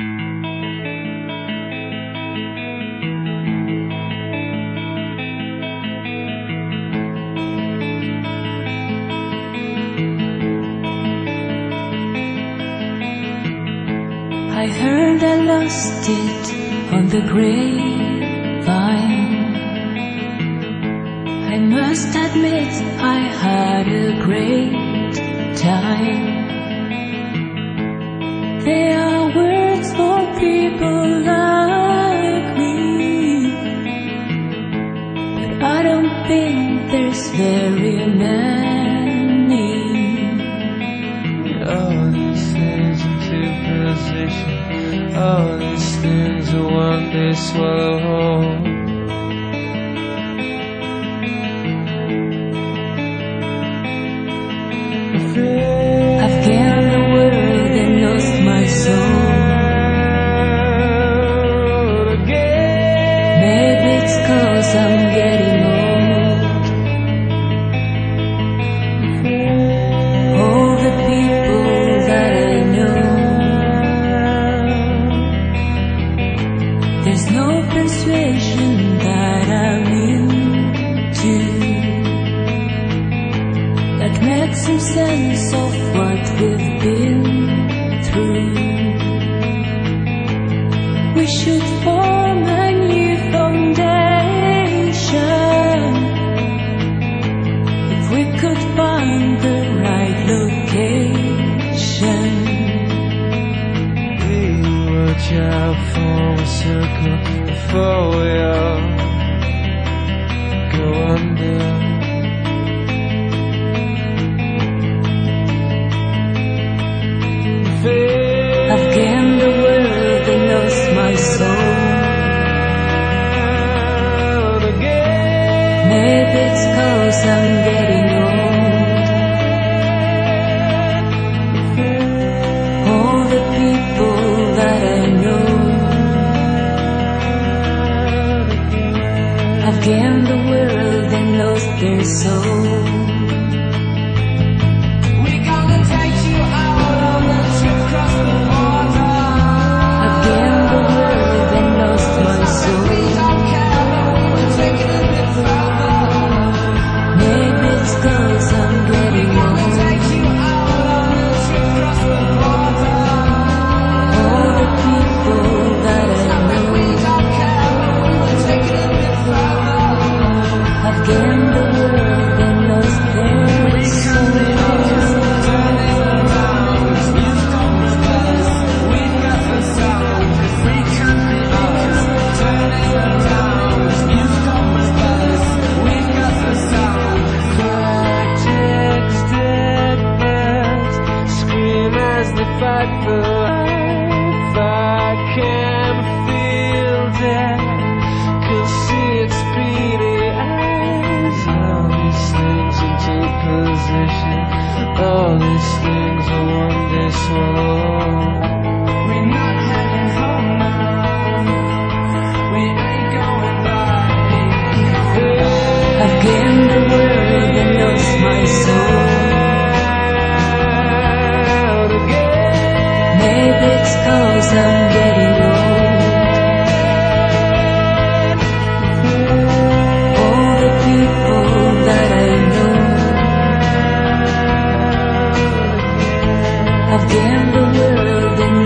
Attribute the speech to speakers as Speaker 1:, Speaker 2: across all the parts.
Speaker 1: I heard I lost it on the grapevine. I must admit I had a great time. There are words for people like me, but I don't think there's very many.
Speaker 2: All these things into position, all these things are one they swallow whole.
Speaker 1: I've gained the world and lost my soul. Maybe it's 'cause I'm getting old. All the people that I know, there's no persuasion that I'm into that makes some sense of what we've been through. We should form a new foundation if we could find the right location.
Speaker 2: We watch out for a circle before we all go under.
Speaker 1: I've gained the world and lost my soul. Maybe it's 'cause I'm getting old. All the people that I know, I've gained the world and lost their soul.
Speaker 2: Fight for life, I can feel death, can see its beady eyes. All these things into position, all these things are one day swallowed. We're not heading home now, we ain't going back.
Speaker 1: I've gained the world and lost my soul. Maybe it's 'cause I'm getting old. All the people that I know, I've gained the world and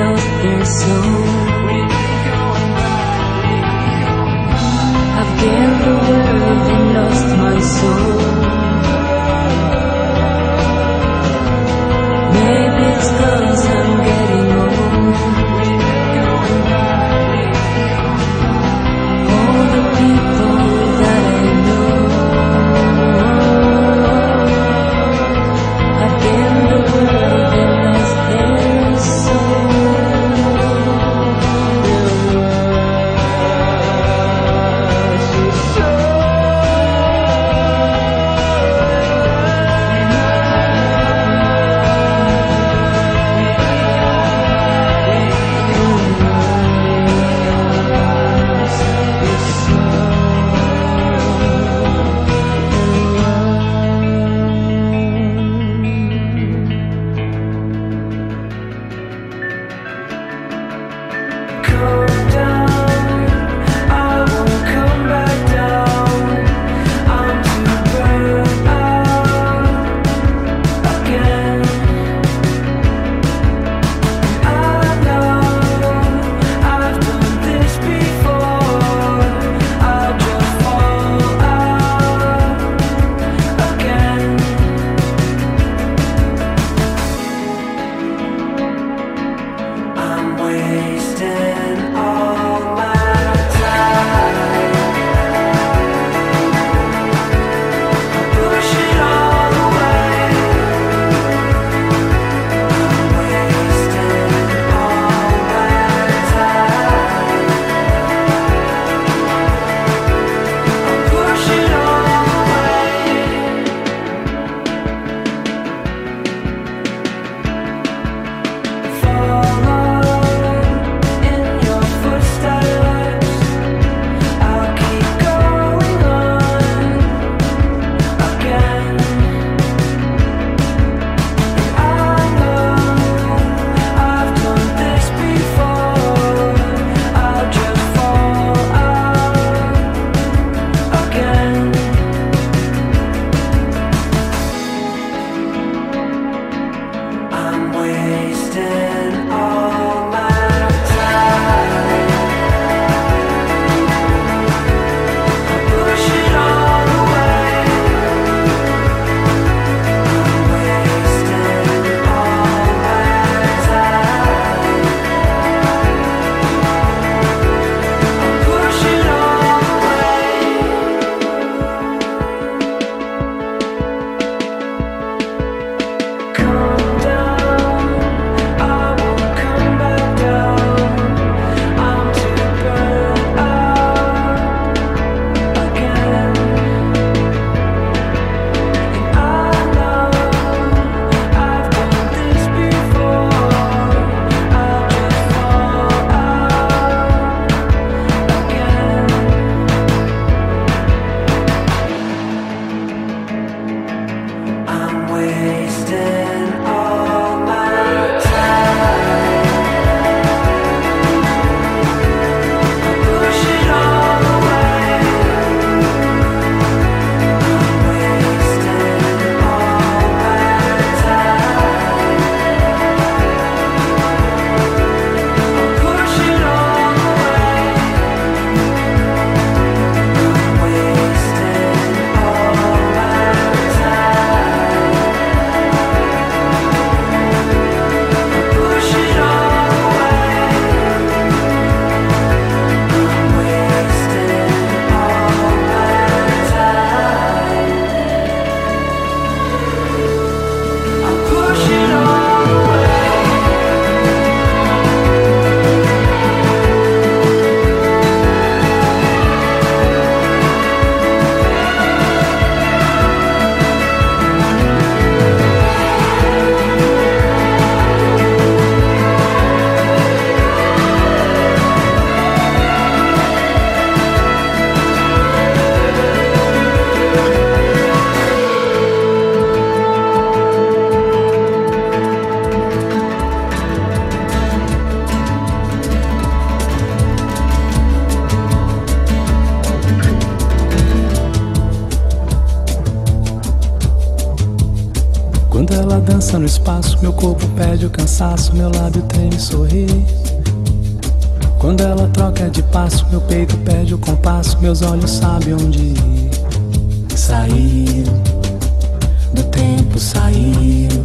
Speaker 3: dança no espaço, meu corpo perde o cansaço, meu lábio treme e sorri. Quando ela troca de passo, meu peito perde o compasso, meus olhos sabem onde ir. Saiu do tempo, saiu,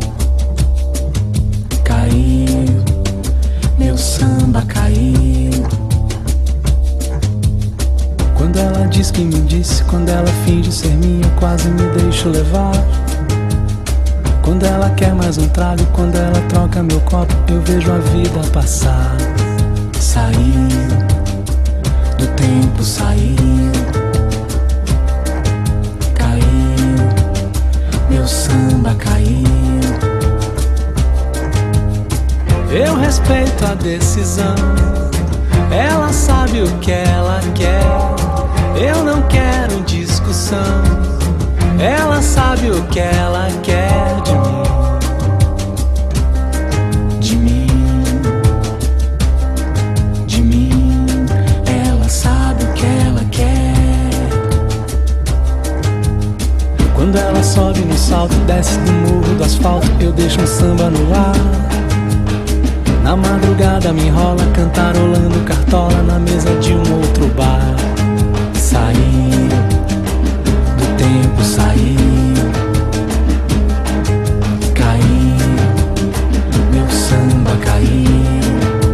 Speaker 3: caiu, meu samba caiu. Quando ela diz que me disse, quando ela finge ser minha, quase me deixo levar. Quando ela quer mais um trago, quando ela troca meu copo, eu vejo a vida passar. Saiu do tempo, saiu, caiu, meu samba caiu. Eu respeito a decisão, ela sabe o que ela quer. Eu não quero discussão, ela sabe o que ela quer de mim. De mim, de mim, ela sabe o que ela quer. Quando ela sobe no salto, desce do morro do asfalto, eu deixo um samba no ar. Na madrugada me enrola, cantarolando cartola na mesa de um outro bar. Saiu do tempo, saiu, caiu, meu samba caiu.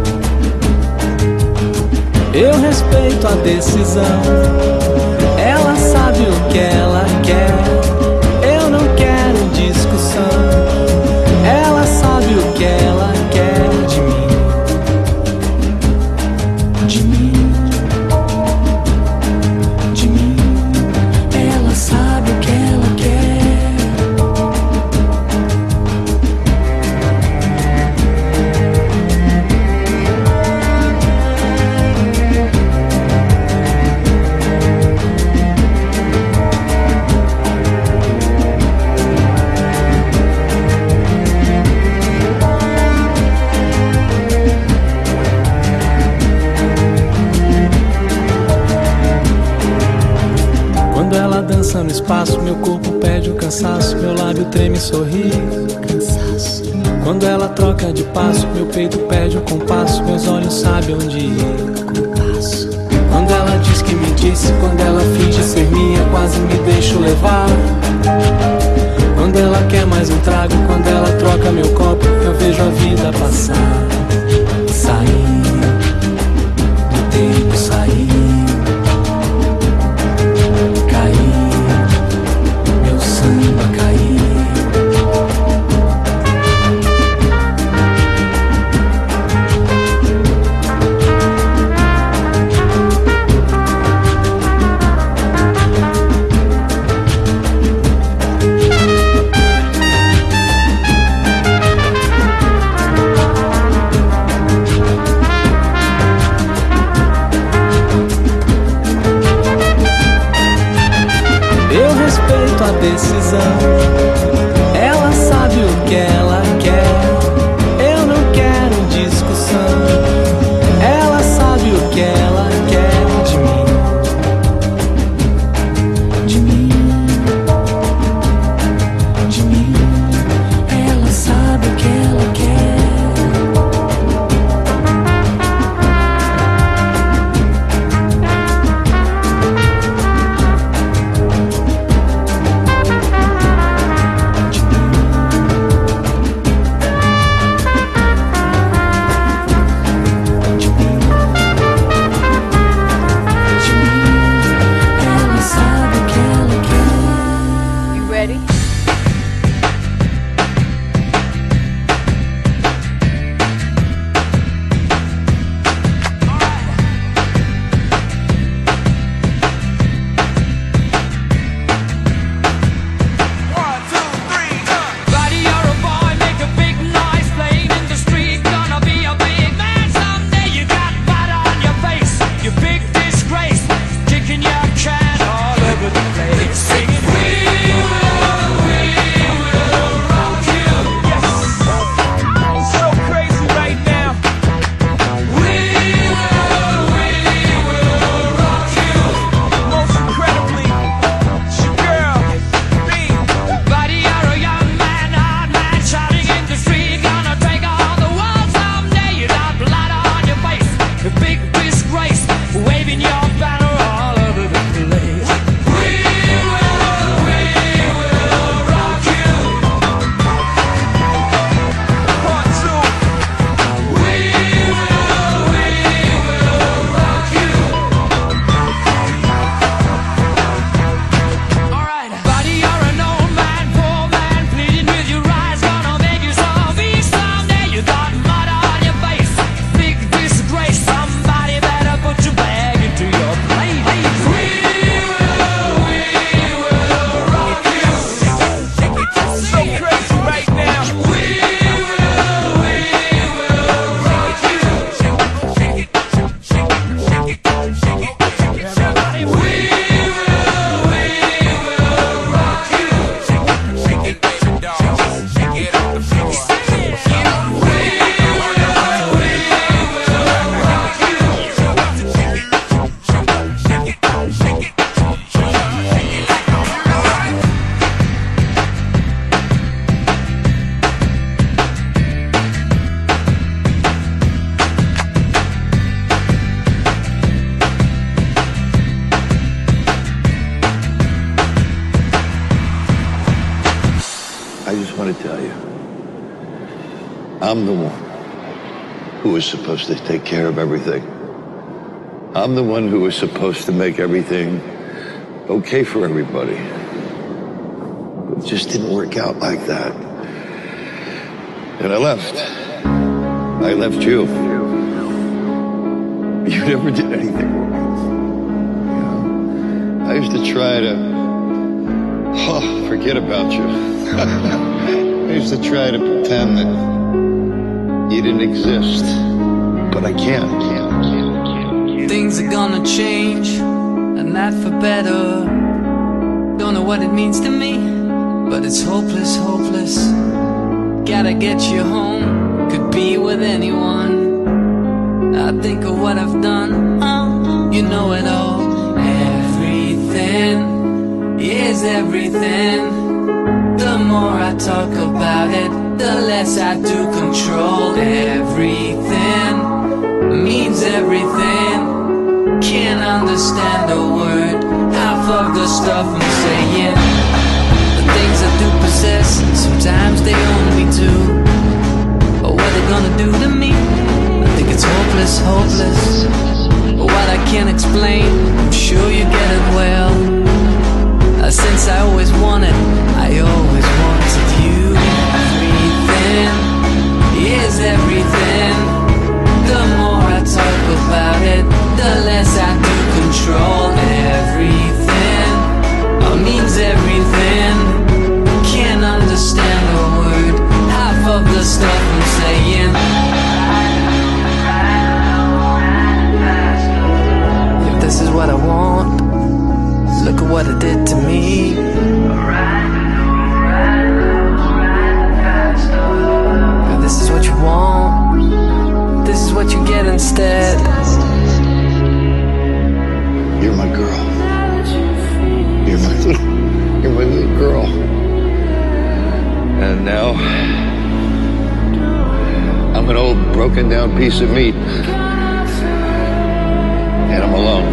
Speaker 3: Eu respeito a decisão, ela sabe o que ela quer. Eu não quero discussão, ela sabe o que ela quer de mim. De mim, de mim, ela sabe o que ela quer. Quando ela dança no espaço, meu corpo perde o cansaço, meu lábio treme e sorri. Quando ela troca de passo, meu peito perde o compasso, meus olhos sabem onde ir. Quando ela diz que me disse, quando ela finge ser minha, quase me deixo levar. Quando ela quer mais um trago, quando ela troca meu copo, eu vejo a vida passar. Sair do tempo, sair,
Speaker 4: want to tell you. I'm the one who was supposed to take care of everything. I'm the one who was supposed to make everything okay for everybody. It just didn't work out like that. And I left. I left you. You never did anything wrong. You know? I used to try to forget about you. I used to try to pretend that you didn't exist. But I can't.
Speaker 5: Things are gonna change, and not for better. Don't know what it means to me, but it's hopeless, hopeless. Gotta get you home, could be with anyone. I think of what I've done, you know it all. Everything is everything. The more I talk about it, the less I do control. Everything means everything. Can't understand a word, half of the stuff I'm saying. The things I do possess, sometimes they only do. But what they gonna do to me? I think it's hopeless, hopeless. But what I can't explain, I'm sure you get it well. Since I always wanted you. Everything is everything. The more I talk about it, the less I do control. Everything means everything. Can't understand a word, half of the stuff I'm saying. If this is what I want, look at what it did to me. If this is what you want, this is what you get instead.
Speaker 4: You're my girl. You're my little girl. And now I'm an old broken down piece of meat. And I'm alone.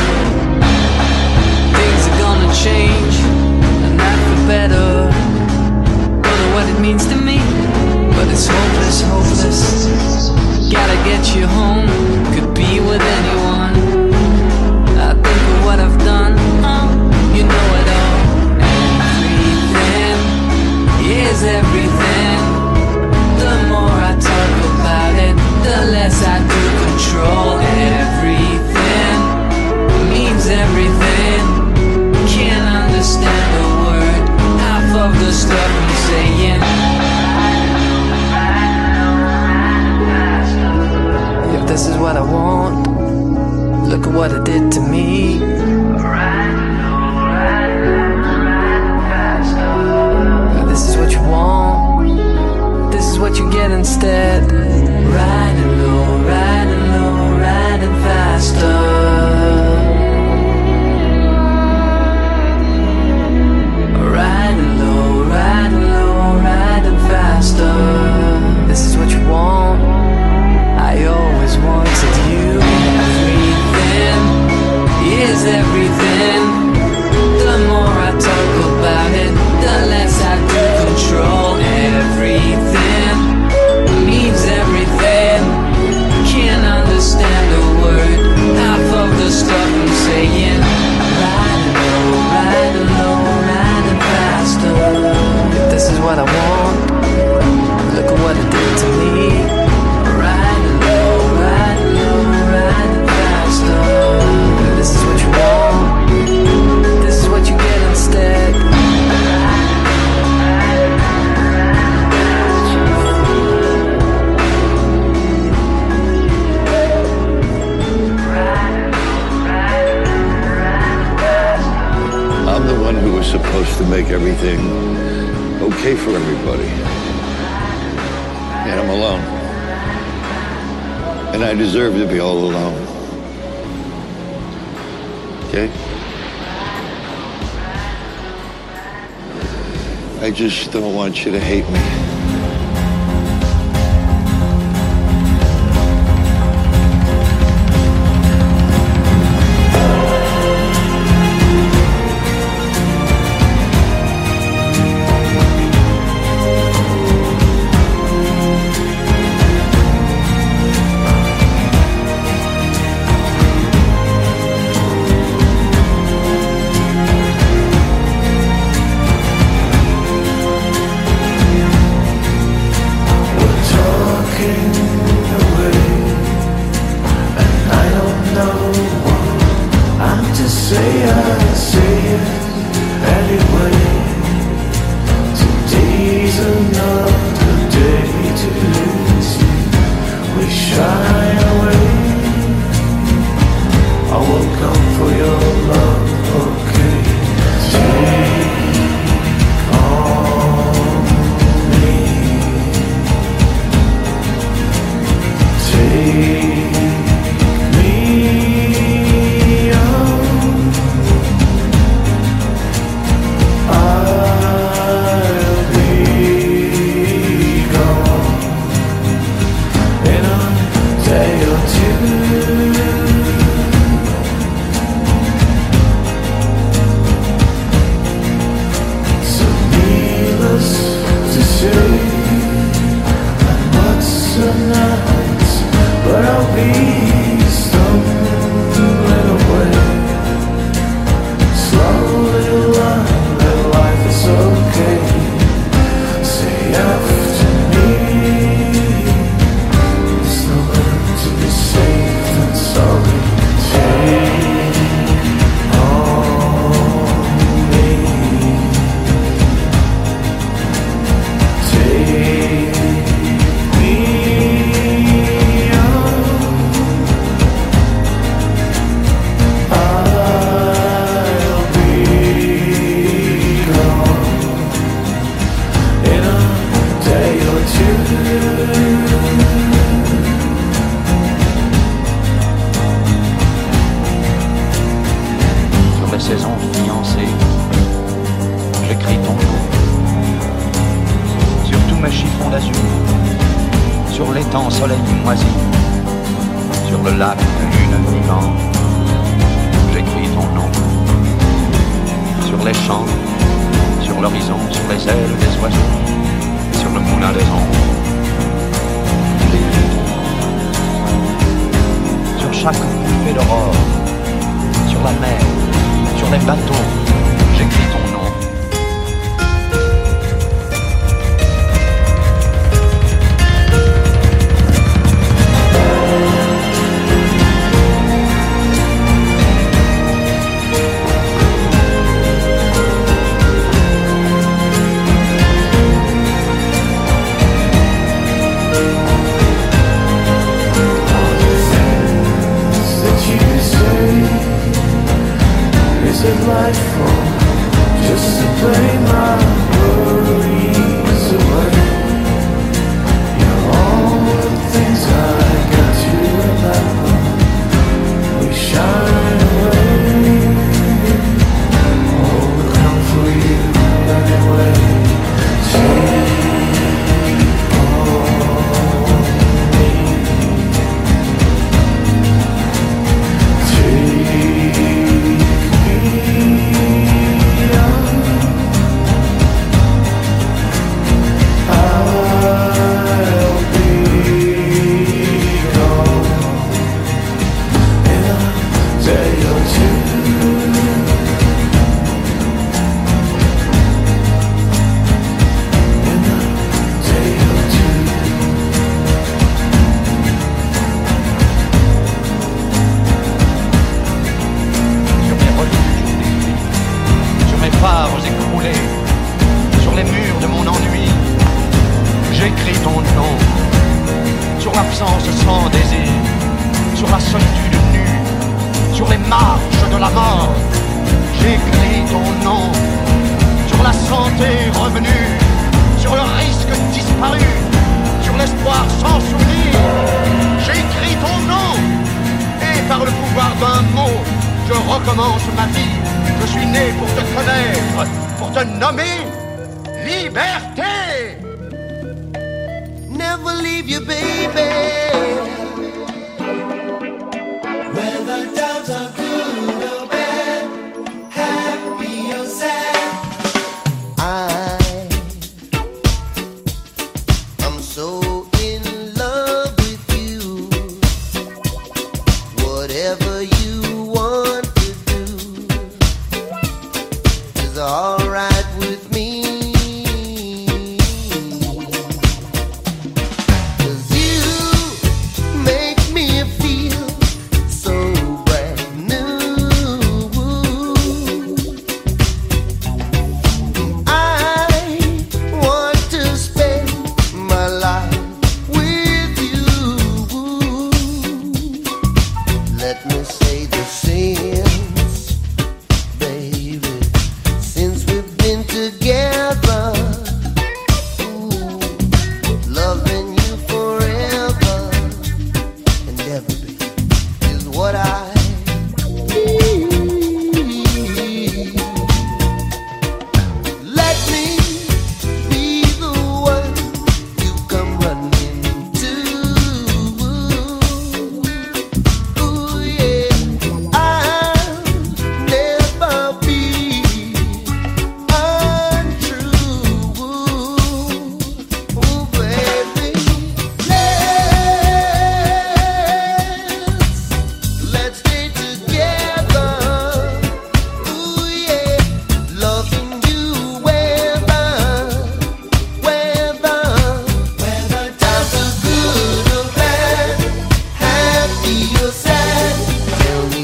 Speaker 5: Things are gonna change, and not for better. Don't know what it means to me, but it's hopeless, hopeless. Gotta get you home, could be with anyone. I think of what I've done, you know it all. Everything is everything. The more I talk about it, the less I do control. Everything means everything. Can't understand a word, half of the stuff I'm saying. If this is what I want, look at what it did to me. If this is what you want, this is what you get instead. Riding low, riding low, riding faster. Riding low, riding low, riding faster. This is what you want, I always wanted you. Everything is everything. The more I talk about it, the less I do control. Everything means everything. Can't understand a word, half of the stuff I'm saying. Riding low, riding low, riding faster. If this is what I want, look at what it did to me. Riding low, riding low, riding faster. If this is what you want, this is what you get instead.
Speaker 4: I'm the one who was supposed to make everything okay for everybody. And I'm alone. And I deserve to be all alone. Okay? I just don't want you to hate me.
Speaker 6: Let me say the since, baby, since we've been together, ooh, loving you forever and ever, baby, is what I need. Let me be the one you come running to. Ooh, yeah. I'll never be untrue. Ooh, baby. Let's stay together. Ooh, yeah. Loving you whether times are good or bad, happy or sad. Tell me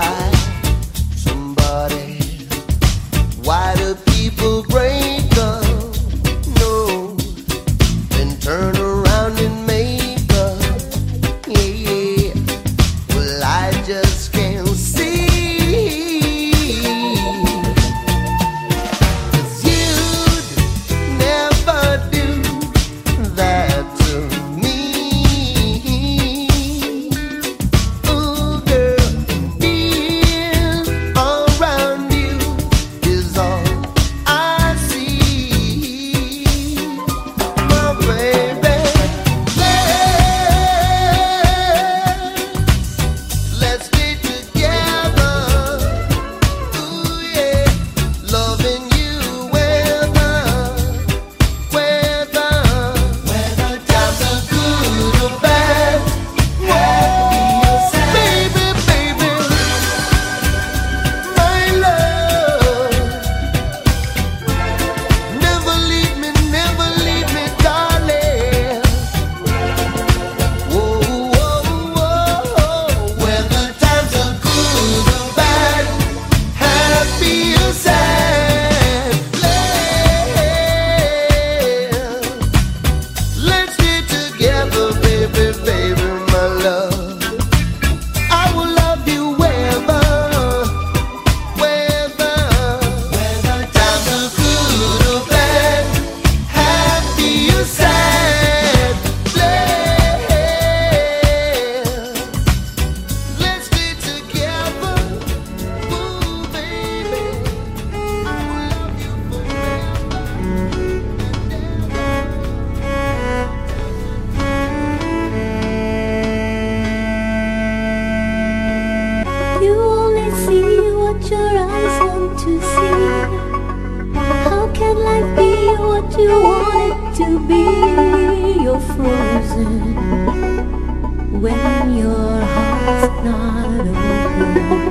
Speaker 6: why do people break up? No, then turn around and make up. Yeah, well, I just can't see. 'Cause you'd never do that to me. Ooh, girl, being around you is all I see. My baby, let's stay together. Ooh, yeah, loving you whether times are good or bad, happy or sad. Baby, baby, my love, never leave me, darling. Whoa, whoa, whoa, whether times are good or bad, happy or sad. Let's stay together, baby, baby, my love. I will love you whether times are good or bad, happy or sad. Let's stay together, ooh, baby. I will love you
Speaker 1: You only see what your eyes want to see. How can life be what you want it to be? You're frozen when your heart's not open.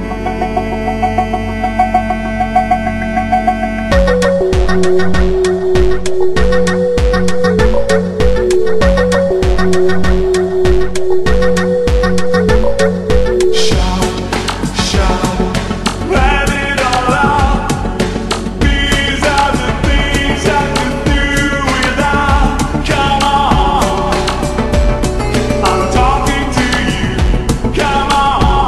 Speaker 7: Let it all out. These are the things I can do without. Come on, I'm talking to you. Come on.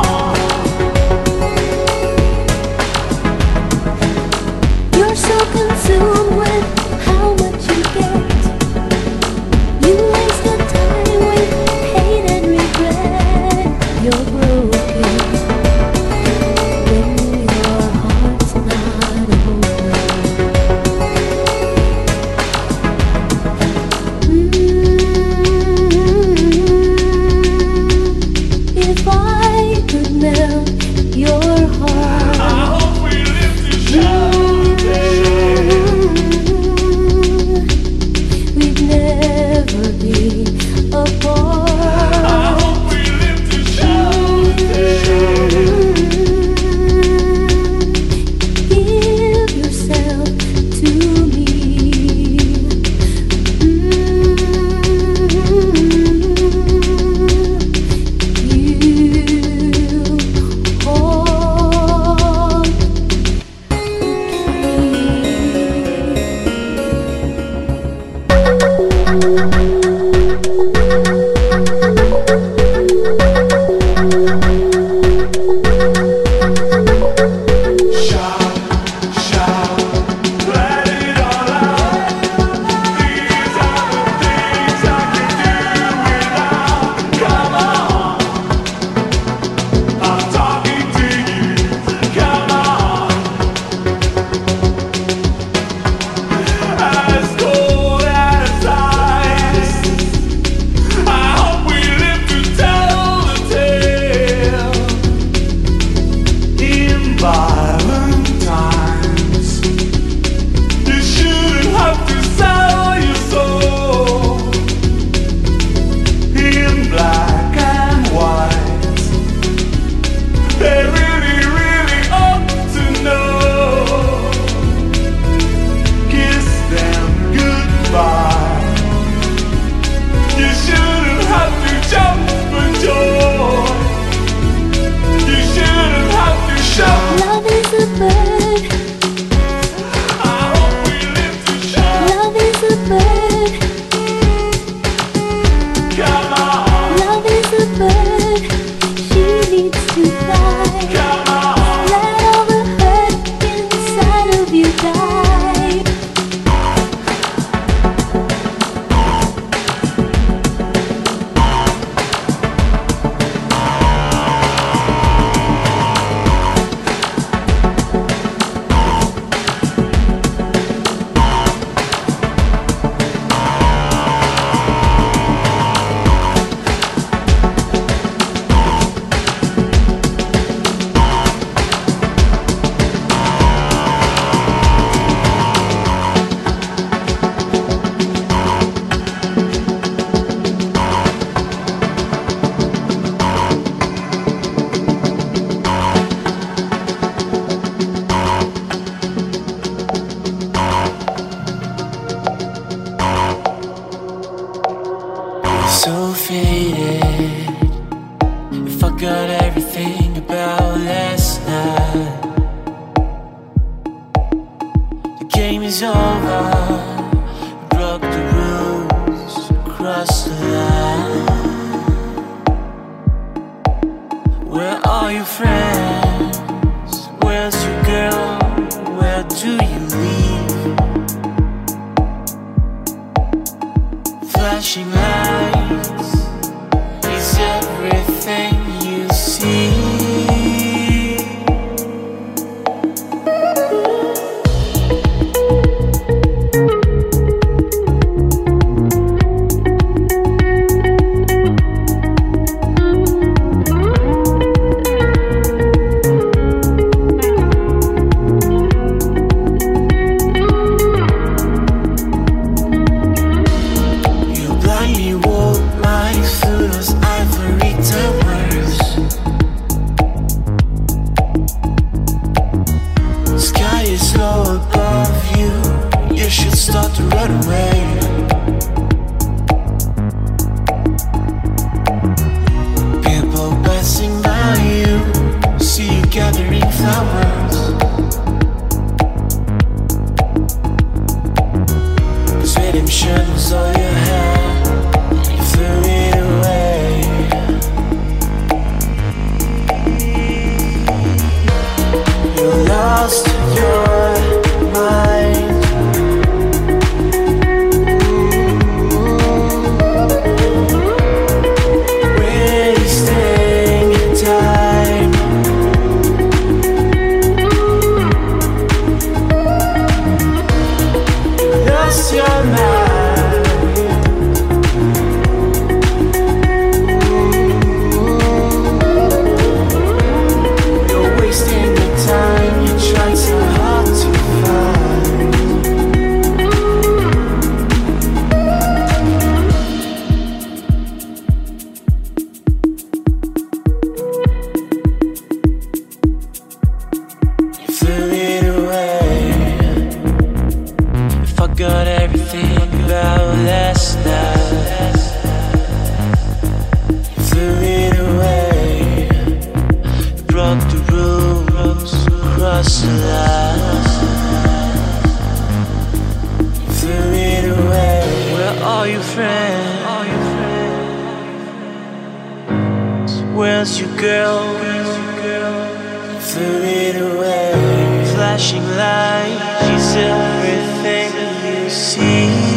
Speaker 1: to fly. Let all the hurt inside of you die.
Speaker 5: So faded. You forgot everything about last night. The game is over. You broke the rules, crossed the line. Where are your friends? Where's your girl? Where do you leave? Flashing lights is everything you see. Start to run away. People passing by you, see you gathering flowers. Cause redemption's all you had, you threw it away. You lost your mind. Got everything about last night. You threw it away. You broke the rules, crossed the line. You threw it away. Where are your friends? Where's your girl? You threw it away. Flashing lights is everything you see.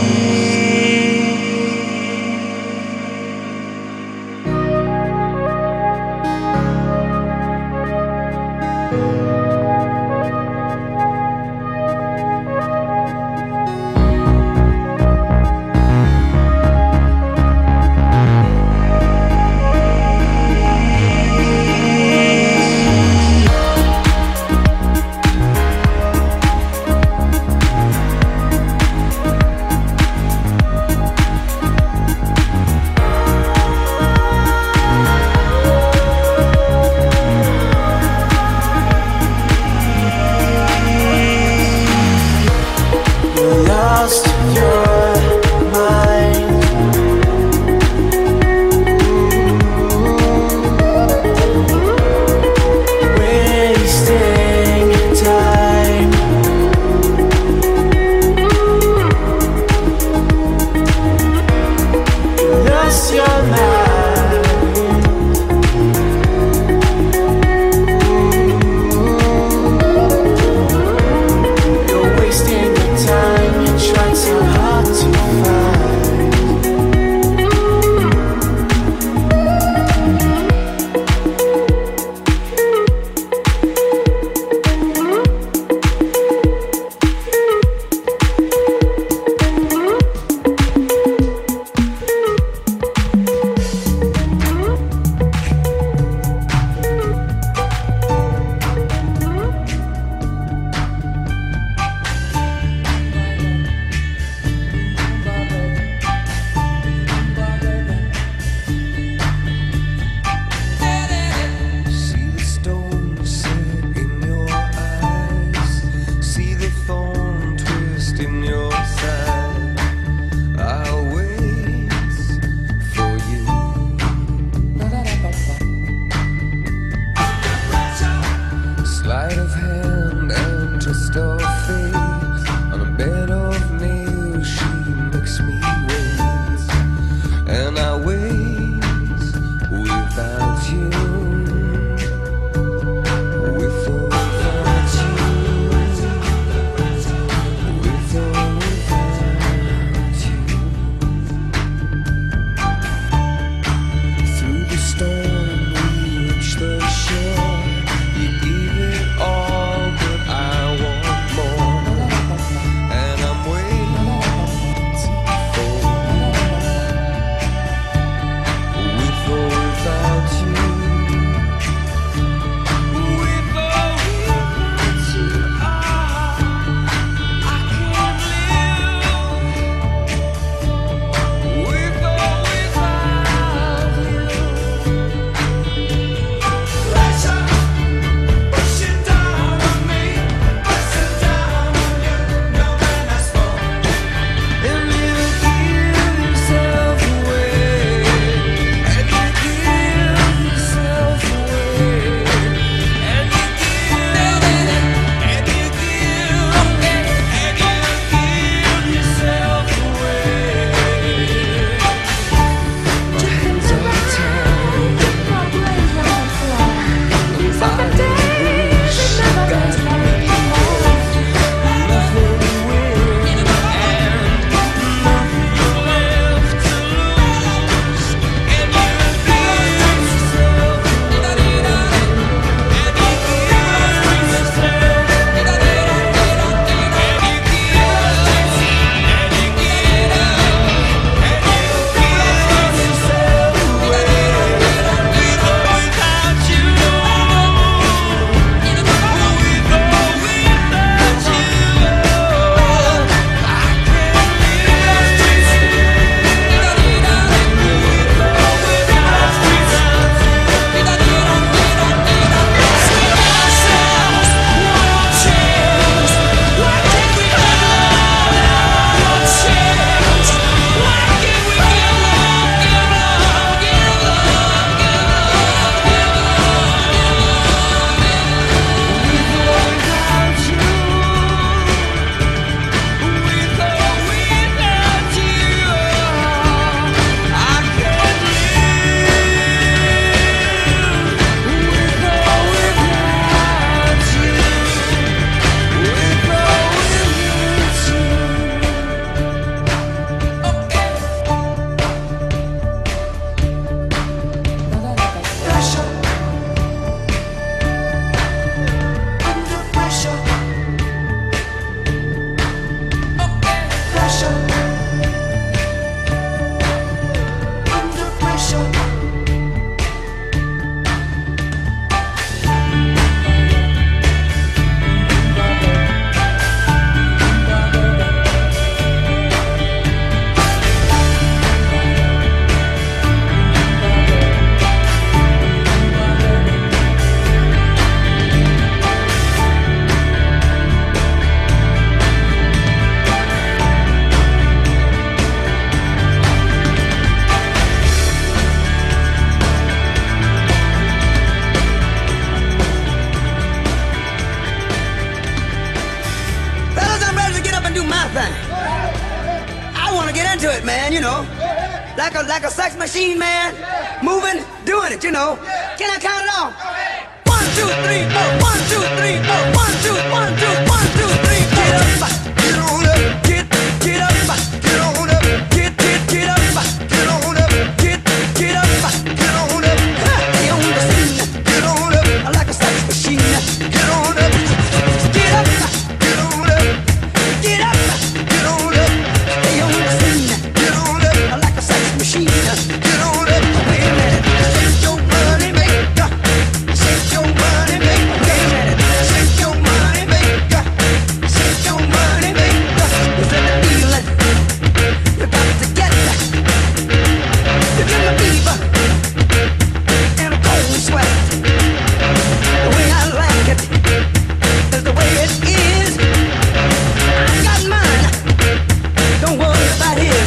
Speaker 8: it, man, you know. Like a sex machine, man. Moving, doing it, you know. Can I count it off? 1, 2, 3, 4. 1, 2, 3, 4. 1, 2, 1, 2, 1, 2, 3, 4. Get up, get on up, get up, get on up, get up, get on up, get up, get on up. They on the scene, get on up, like a sex machine. Get on up, get up, get on up, get up, get on up. They on the scene, get on up, like a sex machine. Get on up, wait a minute, shake your money maker, shake your money maker. Wait a minute, shake your money maker, shake your money maker. You feel the feeling, you got to get that. You feel the fever and a cold sweat. The way I like it is the way it is. I got mine, don't worry about his.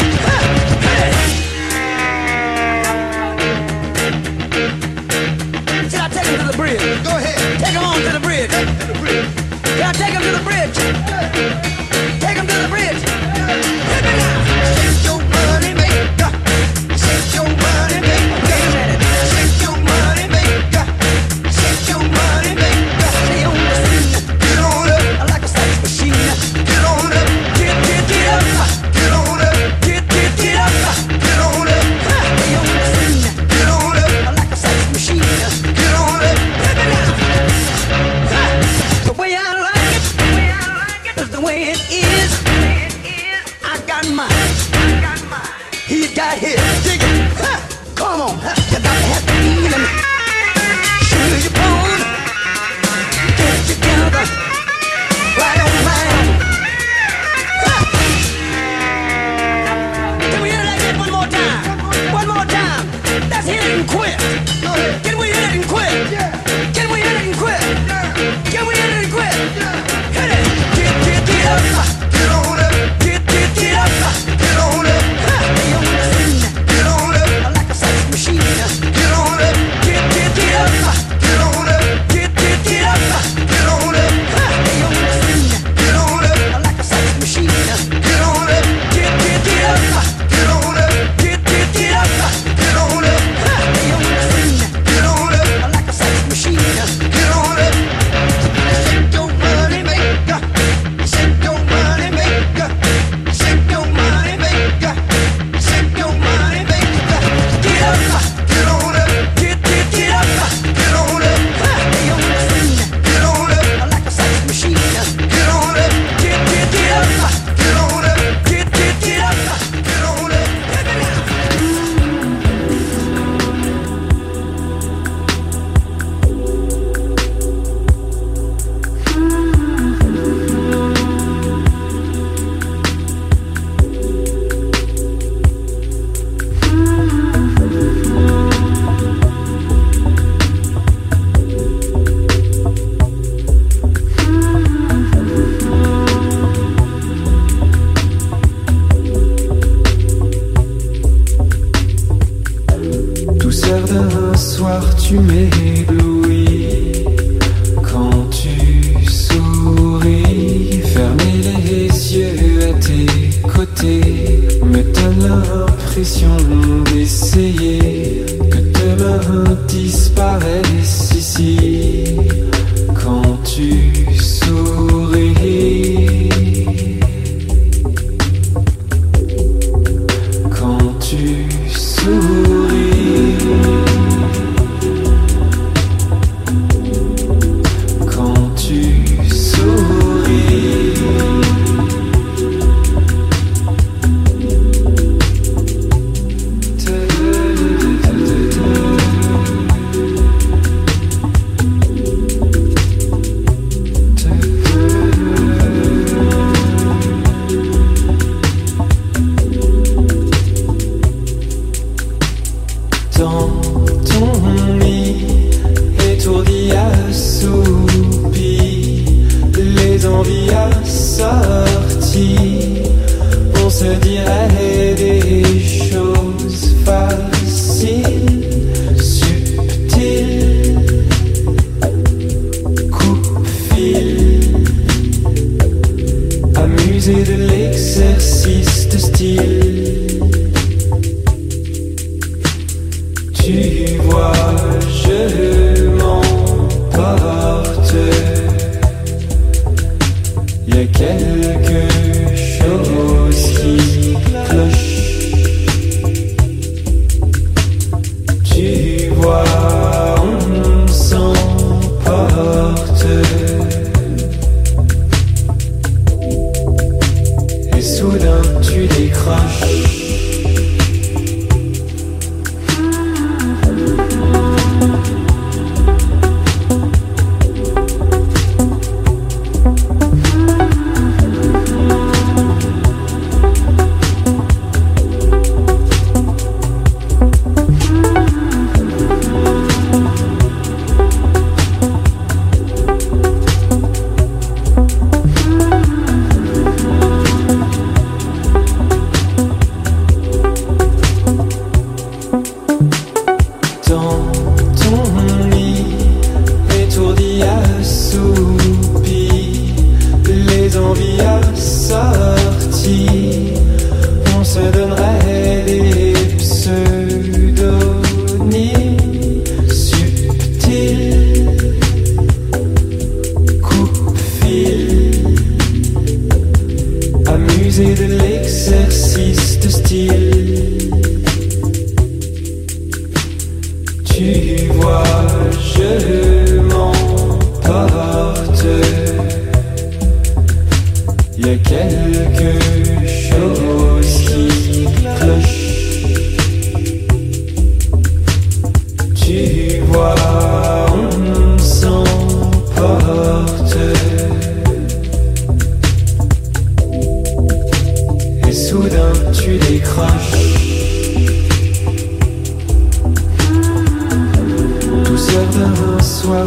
Speaker 8: Should I take him to the bridge? Go ahead. Take him on to the bridge. To the bridge. Can I take him to the bridge? Take him to the bridge. Hit me now. Shake your money maker. Shake your money maker. Wait a minute. Shake your money maker. Shake your money maker. Stay on the scene. Get on up. Like a sex machine. Get on up. Get up. Get on up. Get up. Get on up. Stay on the scene. Get on up. Like a sex machine. Get on up. Hit me now. The way I like it is the way it is. I got mine. He's got his. Dig it. Come on. You got to have the feeling. Shoot your bone. Get it together. Right on, right on. Can we hit it like that one more time? One more time. Let's hit it and quit. Can we hit it and quit? Can we hit it and quit? Can we hit it and quit? Hit it. Get up. Get on up. Get up. Get on up. Stay on the scene. Get on up. Like a sex machine. Get on up. Get up. Get on up. Get up. Get on up. Stay on the scene. Get on up. Like a sex machine. Get on up. Get up. Get on up. Get up. Get on up. Stay on the scene. Get on up. Like a sex machine. Get on up. Shake your money maker. Shake your money maker. Shake your money maker. Shake your money maker. Get up. Get on up. Get up. Get on up. Stay on the scene. Get on up. Like a sex machine. Get on up. Get up. Get on up. Get up. Get on up. Hit me now.
Speaker 3: Douceur d'un soir, tu m'éblouis quand tu souris. Fermer les yeux à tes côtés me donne l'impression d'essayer que demain disparaisse ici quand tu souris. Quand tu souris. Quand tu souris. Dans ton lit, étourdi, assoupi, les envies assorties, on se dirait des choses faciles, subtiles, coupe-fil, amusé de l'exercice de style.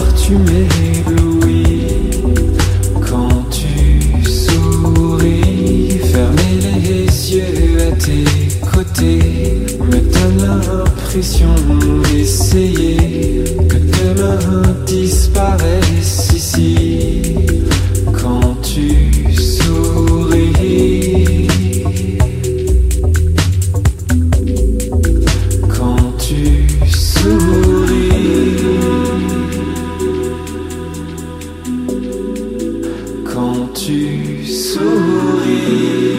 Speaker 3: tu m'éblouis. Quand tu souris, fermer les yeux à tes côtés me donne l'impression d'essayer que demain disparaisse ici. Quand tu souris, quand tu souris, quand tu souris.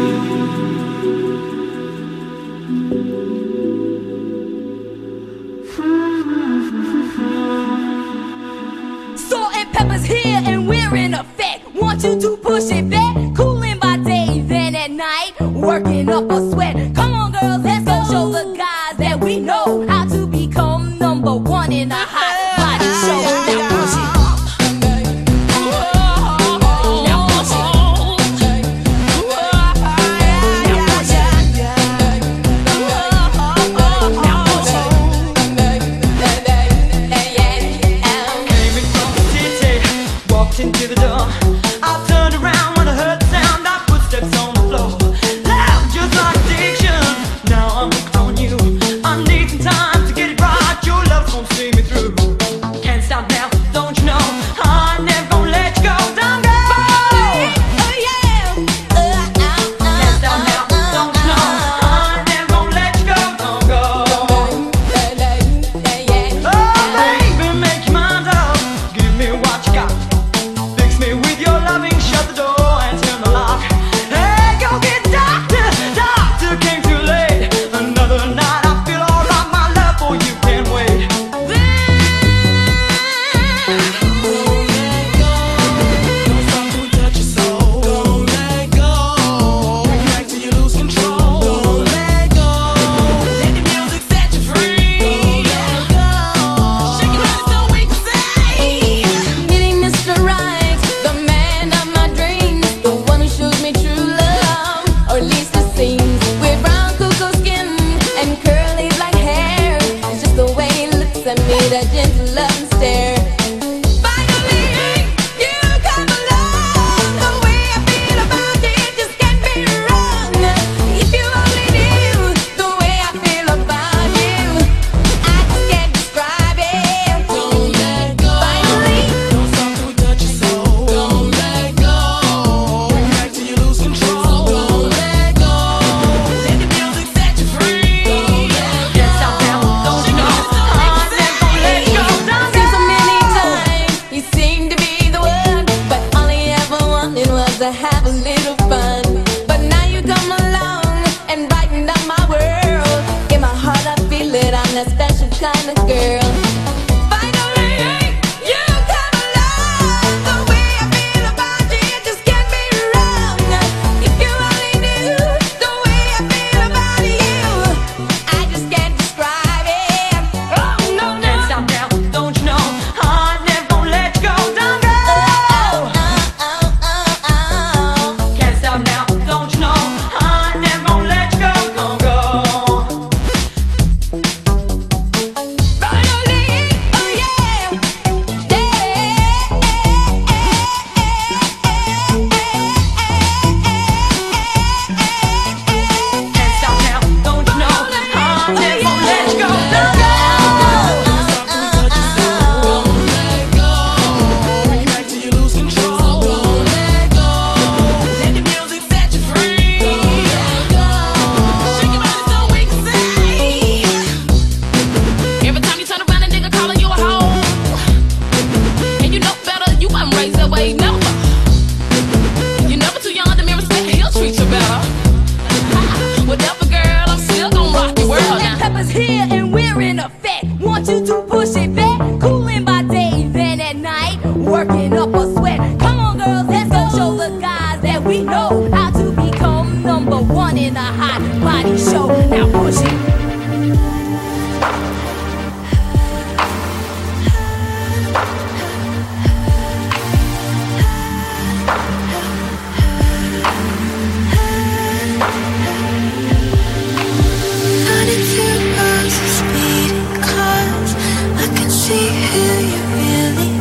Speaker 9: Salt and pepper's here and we're in effect. Want you to push it back. Cooling by day, then at night, working up a sweat. Come on, girls, let's go show the guys that we know how to become number one in a hot body show. Now push it.
Speaker 8: Into the door, I turned around when I heard the sound of footsteps on the floor. Loud, just like addiction. Now I'm hooked on you. I need some time to get it right. Your love won't see me through. Can't stop now, don't you know? I'm never gonna let you go. Don't go. Oh yeah. Can't stop now, don't you know? I'm never gonna let you go. Don't go. Oh baby, make your mind up. Give me what you got. Fix me with your loving, shut the door and turn the lock. Hey, go get doctor, doctor came too late. Another night I feel all like my love for you can't wait. Don't let go, don't stop to touch your soul. Don't let go, bring you back till you lose control. Don't let go, let the music set you free. Don't let go, shake your body so we can say,
Speaker 9: Meeting Mr. Right, the man of my dreams, the one who shows me true love, or at least it seems. With brown cocoa skin and curly black hair, it's just the way he looks at me, that gentle love and stare. Finally, you come along. The way I feel about you just can't be wrong. If you only knew the way I feel about you, I just can't describe it.
Speaker 8: don't let go.
Speaker 9: Finally,
Speaker 8: Don't stop till we touch your soul. Don't let go, bring you back till you lose control. Don't let go, let the music set you free. Can't stop now, don't you know? I'm never gonna let you go. Don't
Speaker 9: seen so many times he seemed to be the one, but all he ever wanted was to have a little fun. But now you come along and brightened up my world. In my heart I feel it, I'm that special kind of girl. Finally, you come along. The way I feel about you just can't be wrong. If you only knew the way I feel about you, I just can't describe it. Oh no, no.
Speaker 8: Can't stop now, don't you know? I'm never gonna let you go. Don't go. Can't stop now, don't you know? I'm never gonna let you go. Don't go.
Speaker 9: Finally, oh yeah,
Speaker 8: Can't stop now, don't you know? I'm never gonna let you go. Don't go. Don't let go, bring you back till you lose control. Don't let go, let the music set you free. Don't let go, shake your body so we can say.
Speaker 10: Every time you turn around, a nigga calling you a hoe. And you know better, you wasn't raised that way, no. You're never too young to be respect, he'll treat you better. Whatever, girl, I'm still gonna rock your world
Speaker 9: Salt and
Speaker 10: now.
Speaker 9: pepper's here and we're in effect. Want you to push it back. Cooling by day, then at night, working up a sweat. Come on, girls, let's go show the guys that we know how to become number one in a hot body show. Now push it.
Speaker 1: See who you really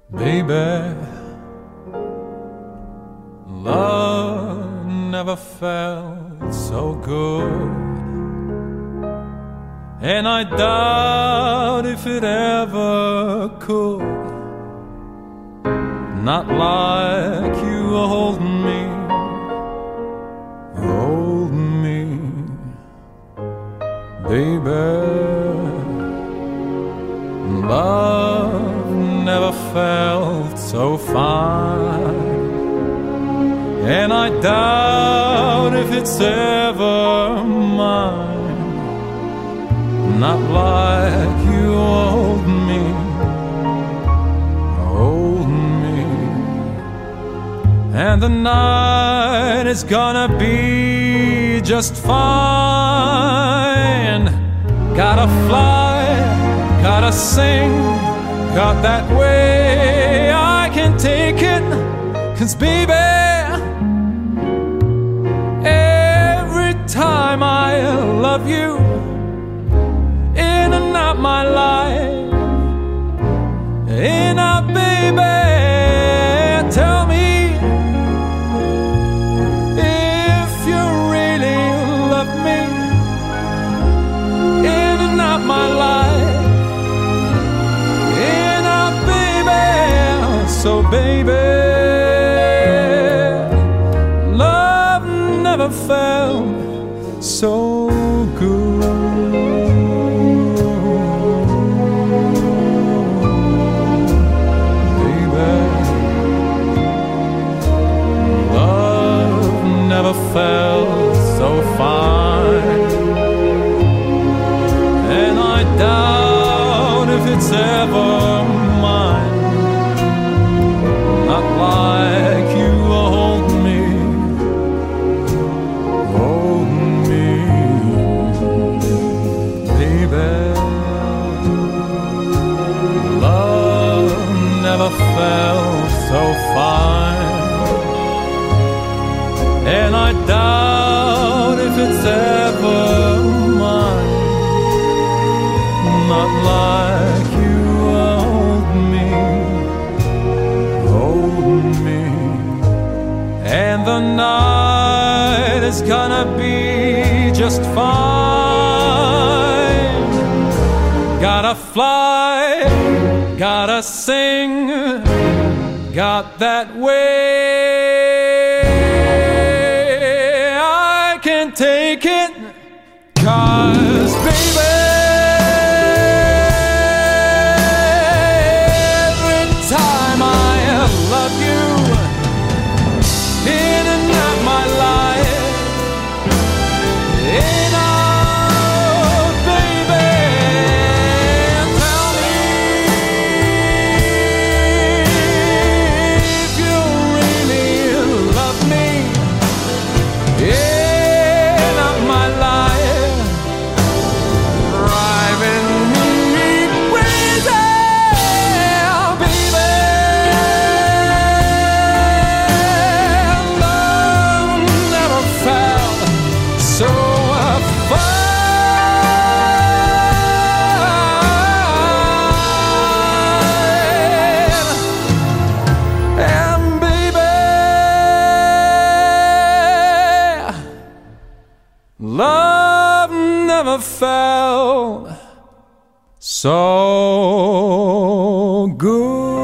Speaker 3: Baby, love never felt so good, and I doubt if it ever could. Not like you hold me, baby. Love never felt so fine, and I doubt if it's ever mine. Not like you hold me, and the night is gonna be just fine. Gotta fly, gotta sing, got that way I can take it. 'Cause baby, every time I love you, in and out my life, in out, baby. Tell me if you really love me, in and out my life, in out, baby. So baby, love never felt so good. Never felt so fine, and I doubt if it's ever mine. Not like you hold me, baby. Love never felt so fine, and I doubt if it's ever mine. Not like you hold me, and the night is gonna be just fine. Gotta fly, gotta sing, got that way. Take it, 'cause baby, every time I love you, in and out my life, in out, baby. Tell me if you really love me, yeah. Love never felt so good.